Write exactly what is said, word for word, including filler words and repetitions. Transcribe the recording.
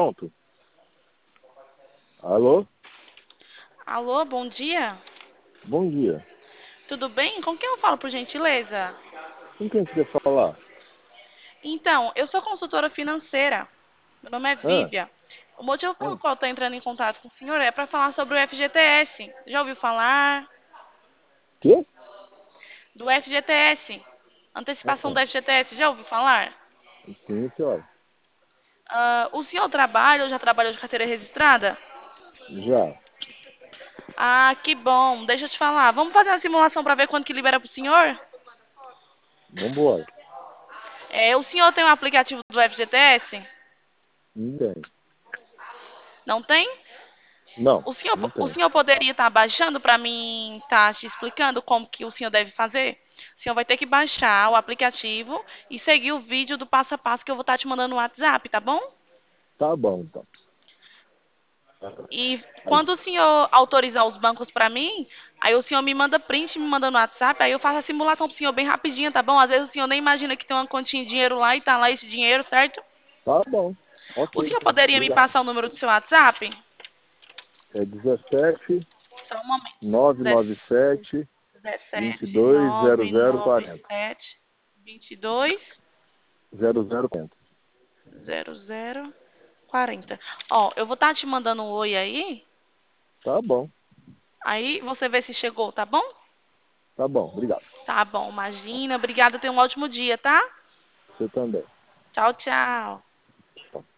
Pronto. Alô? Alô, bom dia. Bom dia. Tudo bem? Com quem eu falo, por gentileza? Com quem você quer falar? Então, eu sou consultora financeira. Meu nome é Ah, Vívia. O motivo pelo ah, qual eu estou entrando em contato com o senhor é para falar sobre o F G T S. Já ouviu falar quê? do F G T S? Ah, Antecipação do ah. F G T S, já ouviu falar? Sim, senhora. Ah, o senhor trabalha ou já trabalhou de carteira registrada? Já. Ah, que bom. Deixa eu te falar. Vamos fazer uma simulação para ver quanto que libera para o senhor? Vambora. É, o senhor tem um aplicativo do F G T S? Não tem. Não tem? Não, O senhor, não o tem. senhor poderia estar baixando para mim estar te explicando como que o senhor deve fazer? O senhor vai ter que baixar o aplicativo e seguir o vídeo do passo a passo que eu vou estar te mandando no WhatsApp, tá bom? Tá bom, então. E Aí, quando o senhor autorizar os bancos para mim, aí o senhor me manda print, me manda no WhatsApp, aí eu faço a simulação pro senhor bem rapidinho, tá bom? Às vezes o senhor nem imagina que tem uma continha de dinheiro lá e tá lá esse dinheiro, certo? tá bom. O Ok, senhor então. poderia me Obrigado. passar o número do seu WhatsApp? É dezessete, Só um momento. novecentos e noventa e sete, vinte e dezessete, dois, zero zero quarenta. novecentos e noventa e sete, vinte e dois, zero zero quarenta. zero zero quarenta. Ó, eu vou estar te mandando um oi aí, Tá bom. aí você vê se chegou, tá bom? Tá bom. Obrigado. Tá bom, imagina. Obrigada, tenha um ótimo dia, tá? Você também. Tchau, tchau. Tchau.